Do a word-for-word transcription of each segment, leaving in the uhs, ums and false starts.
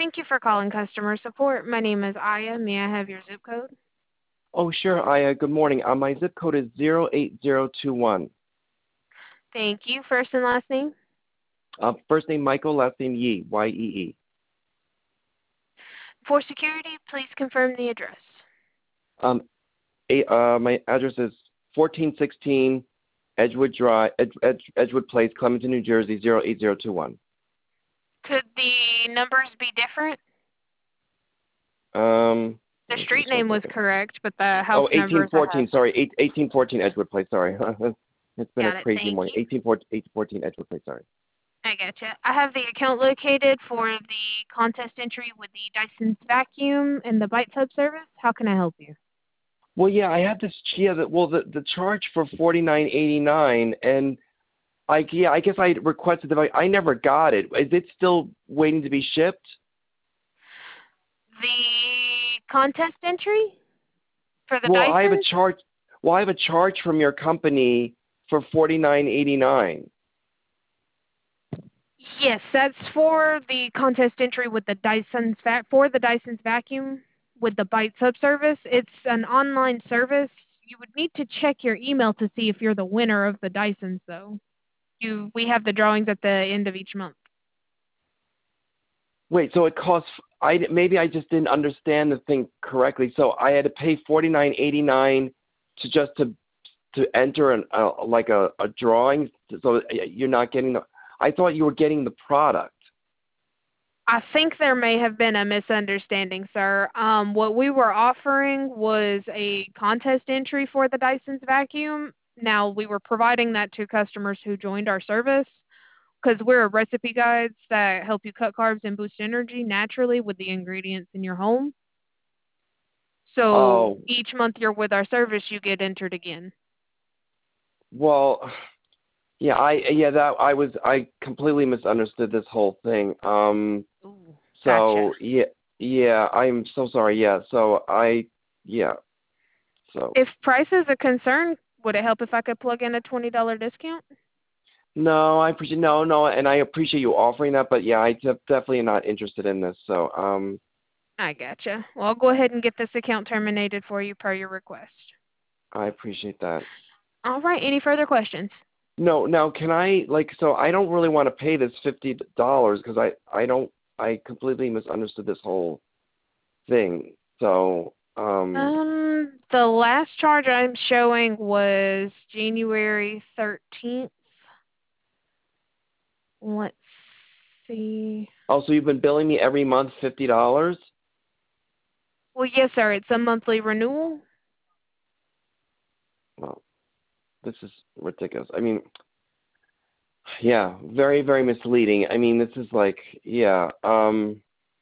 Thank you for calling customer support. My name is Aya. May I have your zip code? Oh, sure, Aya. Good morning. Uh, my zip code is zero eight zero two one. Thank you. First and last name? Uh, first name Michael, last name Yee, Y E E. For security, please confirm the address. Um, a, uh, my address is fourteen sixteen Edgewood Drive, Edge, Edge, Edgewood Place, Clementon, New Jersey, zero eight zero two one. Could the numbers be different? Um, The okay, street just one name was second. correct, but the house Oh, eighteen numbers I have. fourteen. Sorry, eight, eighteen fourteen Edgewood Place. Sorry, it's been a Got it. crazy Thank morning. you. Eighteen fourteen Edgewood Place. Sorry. I gotcha. I have the account located for the contest entry with the Dyson's vacuum and the Bite Sub service. How can I help you? Well, yeah, I had this. Yeah, the, well, the the charge for forty nine eighty nine, and I yeah, I guess I requested the. I never got it. Is it still waiting to be shipped? The contest entry for the Well, I have a Dyson? charge. Well, I have a charge from your company for forty nine eighty nine. Yes, that's for the contest entry with the Dyson's vac for the Dyson's vacuum with the Bite subservice. It's an online service. You would need to check your email to see if you're the winner of the Dysons, though. You we have the drawings at the end of each month. Wait, so it costs. I maybe I just didn't understand the thing correctly. So I had to pay forty nine eighty nine to just to to enter an uh, like a, a drawing. So you're not getting the. I thought you were getting the product. I think there may have been a misunderstanding, sir. Um, what we were offering was a contest entry for the Dyson's vacuum. Now, we were providing that to customers who joined our service because we're a recipe guides that help you cut carbs and boost energy naturally with the ingredients in your home. So Oh, each month you're with our service, you get entered again. well, yeah, I yeah that I was I completely misunderstood this whole thing. Um, Ooh, gotcha. so yeah, yeah, I'm so sorry. Yeah, so I yeah, so If price is a concern, would it help if I could plug in a twenty dollar discount? no, I appreciate no, no, and I appreciate you offering that, but yeah, I def- definitely am not interested in this. So um, I gotcha. Well, I'll go ahead and get this account terminated for you per your request. I appreciate that. All right. Any further questions? No, now can I like so I don't really want to pay this fifty dollars because I I don't I completely misunderstood this whole thing. So um. Um, the last charge I'm showing was January thirteenth. Let's see. Oh, so you've been billing me every month fifty dollars? Well, yes, sir. It's a monthly renewal. Well, this is ridiculous. I mean, yeah, very, very misleading. I mean, this is like, yeah. Um,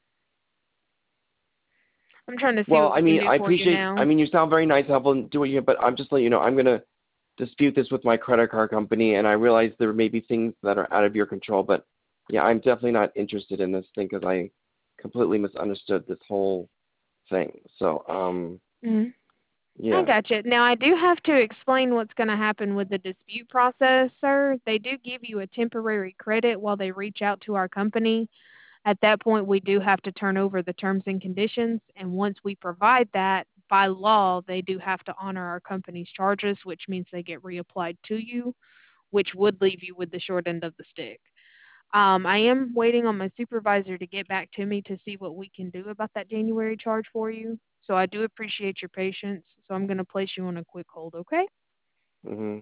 I'm trying to see well, what I we can mean, do I for you appreciate. I now. mean, you sound very nice, helpful, and do what you. But I'm just letting you know, I'm gonna dispute this with my credit card company, and I realize there may be things that are out of your control. But yeah, I'm definitely not interested in this thing because I completely misunderstood this whole thing. So, um, Mhm. I yeah. gotcha. Now, I do have to explain what's going to happen with the dispute process, sir. They do give you a temporary credit while they reach out to our company. At that point, we do have to turn over the terms and conditions, and once we provide that, by law, they do have to honor our company's charges, which means they get reapplied to you, which would leave you with the short end of the stick. Um, I am waiting on my supervisor to get back to me to see what we can do about that January charge for you. So I do appreciate your patience. So I'm going to place you on a quick hold, okay? Mhm.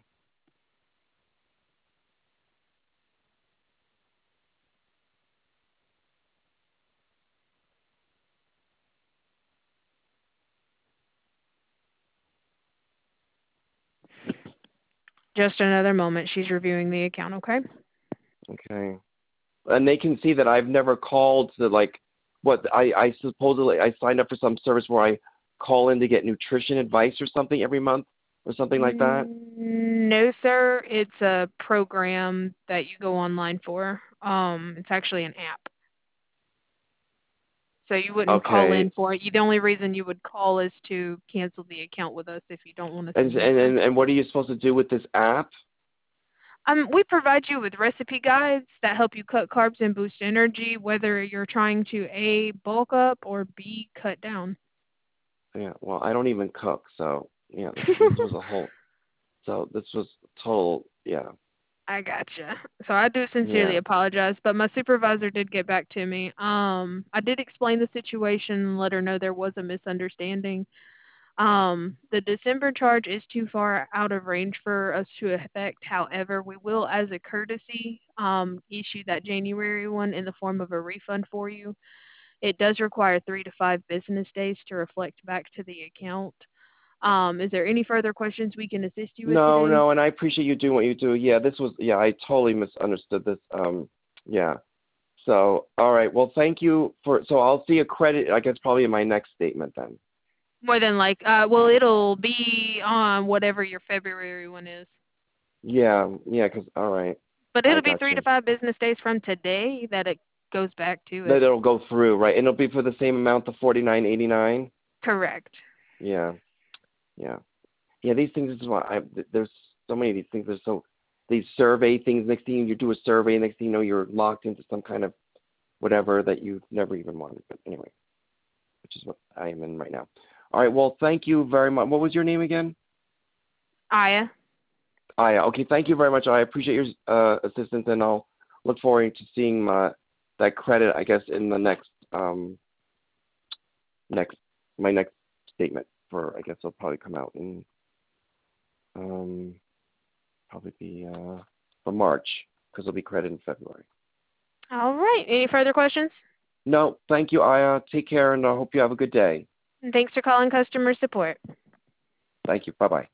Just another moment. She's reviewing the account, okay? Okay. And they can see that I've never called to like what I, I supposedly I signed up for some service where I call in to get nutrition advice or something every month or something like that. Mm, no, sir. It's a program that you go online for. Um, it's actually an app. So you wouldn't call in Okay. for it. You, the only reason you would call is to cancel the account with us if you don't want to And send numbers. and and what are you supposed to do with this app? Um, we provide you with recipe guides that help you cut carbs and boost energy, whether you're trying to A, bulk up, or B, cut down. Yeah, well, I don't even cook, so yeah, this this was a whole. So this was total. Yeah, I gotcha. So I do sincerely yeah. apologize, but my supervisor did get back to me. Um, I did explain the situation and let her know there was a misunderstanding. Um, the December charge is too far out of range for us to affect. However, we will, as a courtesy, um, issue that January one in the form of a refund for you. It does require three to five business days to reflect back to the account. Um, is there any further questions we can assist you with No, today? no, and I appreciate you doing what you do. Yeah, this was. Yeah, I totally misunderstood this. Um, yeah. So, all right. Well, thank you for. So I'll see a credit. I guess probably in my next statement then. More than like, uh, well, it'll be on whatever your February one is. Yeah, yeah. Cause all right, But I it'll be got three to you. five business days from today that it goes back to That it. it'll go through, right? And it'll be for the same amount, the forty nine eighty nine. Correct. Yeah, yeah, yeah. These things is why I. There's so many of these things. There's so these survey things. Next thing you do a survey, next thing you know, you're locked into some kind of whatever that you never even wanted. But anyway, which is what I am in right now. All right. Well, thank you very much. What was your name again? Aya. Aya. Okay. Thank you very much. I appreciate your uh, assistance, and I'll look forward to seeing my that credit. I guess in the next um next my next statement for. I guess it'll probably come out in um probably be uh for March because it'll be credit in February. All right. Any further questions? No, thank you, Aya. Take care, and I hope you have a good day. And thanks for calling customer support. Thank you. Bye bye.